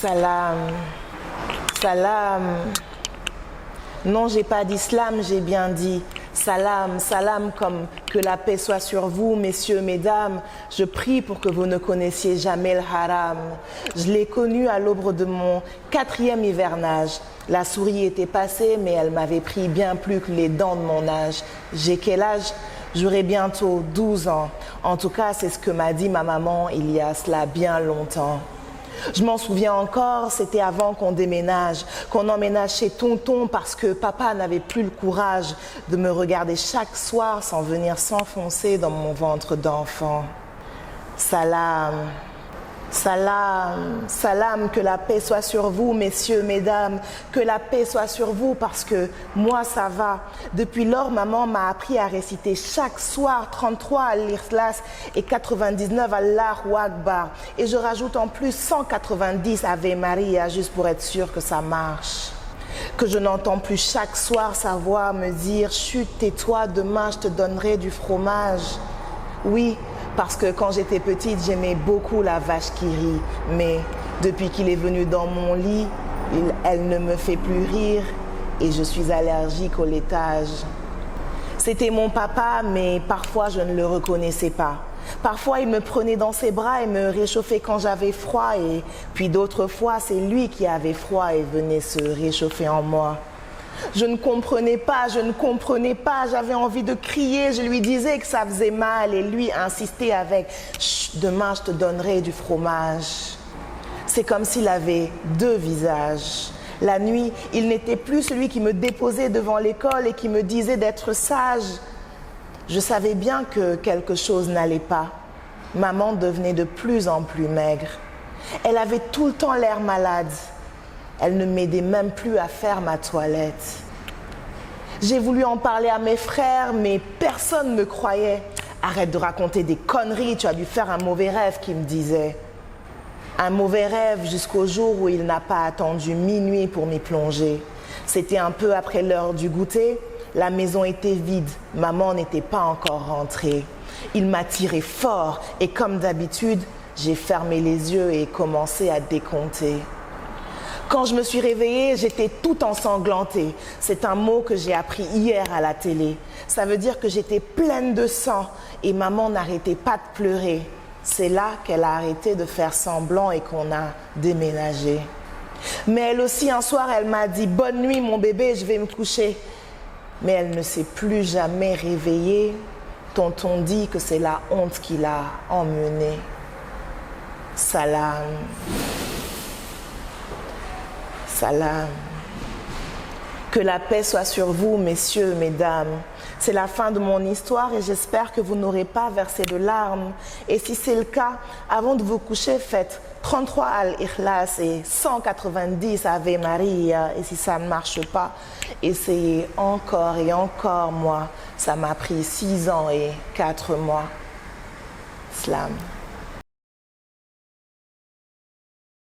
Salam, salam. Non, j'ai pas d'islam, j'ai bien dit salam, salam, comme que la paix soit sur vous, messieurs, mesdames. Je prie pour que vous ne connaissiez jamais le haram. Je l'ai connu à l'aube de mon 4e hivernage. La souris était passée, mais elle m'avait pris bien plus que les dents de mon âge. J'ai quel âge ? J'aurai bientôt 12 ans. En tout cas, c'est ce que m'a dit ma maman il y a cela bien longtemps. Je m'en souviens encore, c'était avant qu'on déménage, qu'on emménage chez tonton parce que papa n'avait plus le courage de me regarder chaque soir sans venir s'enfoncer dans mon ventre d'enfant. Salam, salam, salam, que la paix soit sur vous, messieurs, mesdames, que la paix soit sur vous parce que moi ça va. Depuis lors, maman m'a appris à réciter chaque soir 33 à l'Ikhlas et 99 à Allahu Akbar. Et je rajoute en plus 190 Ave Maria juste pour être sûr que ça marche. Que je n'entends plus chaque soir sa voix me dire « Chut, tais-toi, demain je te donnerai du fromage ». Oui, parce que quand j'étais petite, j'aimais beaucoup la vache qui rit. Mais depuis qu'il est venu dans mon lit, elle ne me fait plus rire et je suis allergique au laitage. C'était mon papa, mais parfois je ne le reconnaissais pas. Parfois, il me prenait dans ses bras et me réchauffait quand j'avais froid. Et puis d'autres fois, c'est lui qui avait froid et venait se réchauffer en moi. Je ne comprenais pas, j'avais envie de crier, je lui disais que ça faisait mal et lui insistait avec « Chut, demain je te donnerai du fromage ». C'est comme s'il avait deux visages. La nuit, il n'était plus celui qui me déposait devant l'école et qui me disait d'être sage. Je savais bien que quelque chose n'allait pas. Maman devenait de plus en plus maigre. Elle avait tout le temps l'air malade. Elle ne m'aidait même plus à faire ma toilette. J'ai voulu en parler à mes frères, mais personne ne me croyait. Arrête de raconter des conneries, tu as dû faire un mauvais rêve, qui me disait. Un mauvais rêve jusqu'au jour où il n'a pas attendu minuit pour m'y plonger. C'était un peu après l'heure du goûter. La maison était vide, maman n'était pas encore rentrée. Il m'a tiré fort et comme d'habitude, j'ai fermé les yeux et commencé à décompter. Quand je me suis réveillée, j'étais toute ensanglantée. C'est un mot que j'ai appris hier à la télé. Ça veut dire que j'étais pleine de sang et maman n'arrêtait pas de pleurer. C'est là qu'elle a arrêté de faire semblant et qu'on a déménagé. Mais elle aussi, un soir, elle m'a dit « Bonne nuit mon bébé, je vais me coucher ». Mais elle ne s'est plus jamais réveillée. Tonton dit que c'est la honte qui l'a emmenée. Salam. Salam. Que la paix soit sur vous, messieurs, mesdames. C'est la fin de mon histoire et j'espère que vous n'aurez pas versé de larmes. Et si c'est le cas, avant de vous coucher, faites 33 al-Ikhlas et 190 Ave Maria. Et si ça ne marche pas, essayez encore et encore. Moi, ça m'a pris 6 ans et 4 mois. Slam.